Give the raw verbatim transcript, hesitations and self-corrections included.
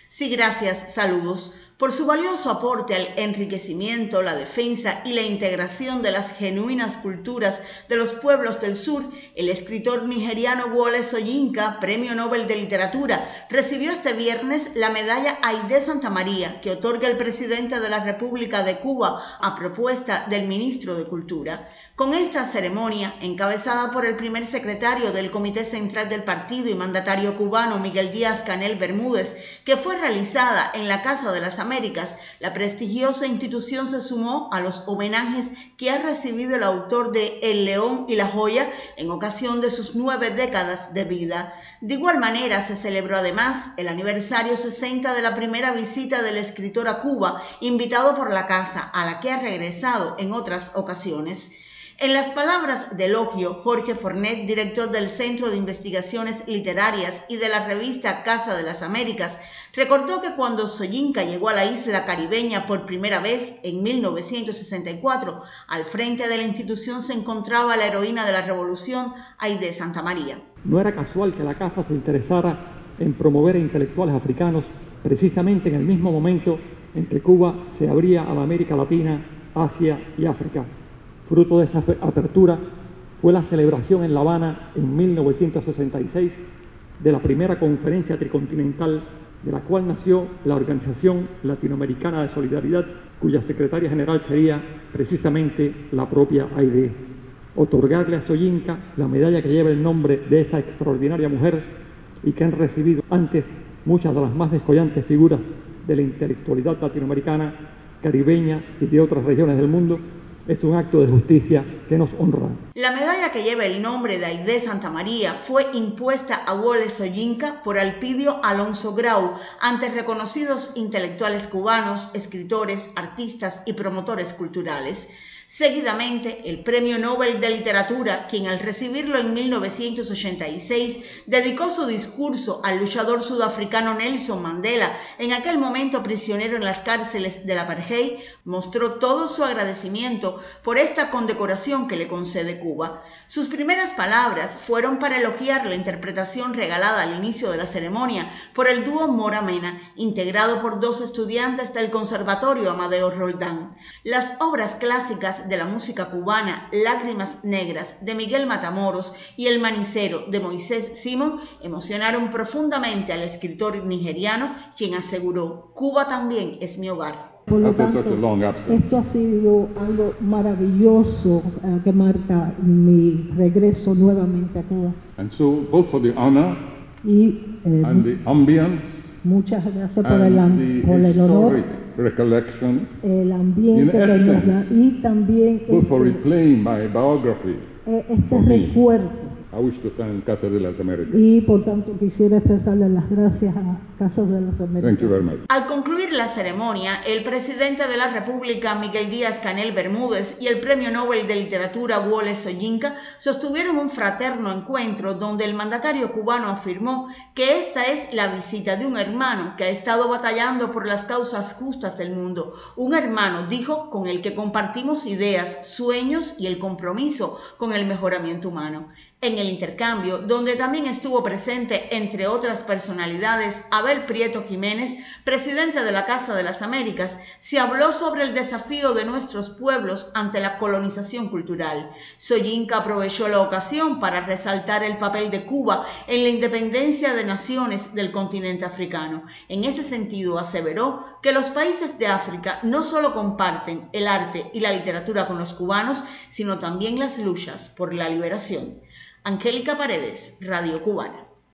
Sí, gracias, saludos. Por su valioso aporte al enriquecimiento, la defensa y la integración de las genuinas culturas de los pueblos del sur, el escritor nigeriano Wole Soyinka, Premio Nobel de Literatura, recibió este viernes la medalla Aide Santamaría, que otorga el presidente de la República de Cuba a propuesta del ministro de Cultura. Con esta ceremonia, encabezada por el primer secretario del Comité Central del Partido y mandatario cubano Miguel Díaz-Canel Bermúdez, que fue realizada en la Casa de las Américas, la prestigiosa institución se sumó a los homenajes que ha recibido el autor de El León y la Joya en ocasión de sus nueve décadas de vida. De igual manera, se celebró además el aniversario sesenta de la primera visita del escritor a Cuba, invitado por la Casa, a la que ha regresado en otras ocasiones. En las palabras de elogio, Jorge Fornet, director del Centro de Investigaciones Literarias y de la revista Casa de las Américas, recordó que cuando Soyinka llegó a la isla caribeña por primera vez en mil novecientos sesenta y cuatro, al frente de la institución se encontraba la heroína de la revolución, Aide Santamaría. No era casual que la Casa se interesara en promover a intelectuales africanos precisamente en el mismo momento en que Cuba se abría a la América Latina, Asia y África. Fruto de esa apertura fue la celebración en La Habana en mil novecientos sesenta y seis de la primera conferencia tricontinental, de la cual nació la Organización Latinoamericana de Solidaridad, cuya secretaria general sería precisamente la propia Aide. Otorgarle a Soyinka la medalla que lleva el nombre de esa extraordinaria mujer y que han recibido antes muchas de las más descollantes figuras de la intelectualidad latinoamericana, caribeña y de otras regiones del mundo, es un acto de justicia que nos honra. La medalla que lleva el nombre de Aide Santamaría fue impuesta a Wole Soyinka por Alpidio Alonso Grau ante reconocidos intelectuales cubanos, escritores, artistas y promotores culturales. Seguidamente, el Premio Nobel de Literatura, quien al recibirlo en mil novecientos ochenta y seis dedicó su discurso al luchador sudafricano Nelson Mandela, en aquel momento prisionero en las cárceles del apartheid, mostró todo su agradecimiento por esta condecoración que le concede Cuba. Sus primeras palabras fueron para elogiar la interpretación regalada al inicio de la ceremonia por el dúo Mora Mena, integrado por dos estudiantes del Conservatorio Amadeo Roldán. Las obras clásicas de la música cubana, Lágrimas Negras, de Miguel Matamoros, y El Manicero, de Moisés Simón, emocionaron profundamente al escritor nigeriano, quien aseguró: Cuba también es mi hogar. Por lo tanto, esto ha sido algo maravilloso uh, que marca mi regreso nuevamente a Cuba. And so, both for the honor y eh, and the ambience, muchas gracias por el, por el honor, recollection, el ambiente que nos da, y también both for este, replaying my biography, eh, este recuerdo. I wish to thank Casa de las Américas. Y por tanto quisiera expresarle las gracias a Casa de las Américas. Thank you very much. Al concluir la ceremonia, el presidente de la República, Miguel Díaz-Canel Bermúdez, y el Premio Nobel de Literatura, Wole Soyinka, sostuvieron un fraterno encuentro donde el mandatario cubano afirmó que esta es la visita de un hermano que ha estado batallando por las causas justas del mundo. Un hermano, dijo, con el que compartimos ideas, sueños y el compromiso con el mejoramiento humano. En el intercambio, donde también estuvo presente, entre otras personalidades, Abel Prieto Jiménez, presidente de la Casa de las Américas, se habló sobre el desafío de nuestros pueblos ante la colonización cultural. Soyinka aprovechó la ocasión para resaltar el papel de Cuba en la independencia de naciones del continente africano. En ese sentido, aseveró que los países de África no solo comparten el arte y la literatura con los cubanos, sino también las luchas por la liberación. Angélica Paredes, Radio Cubana.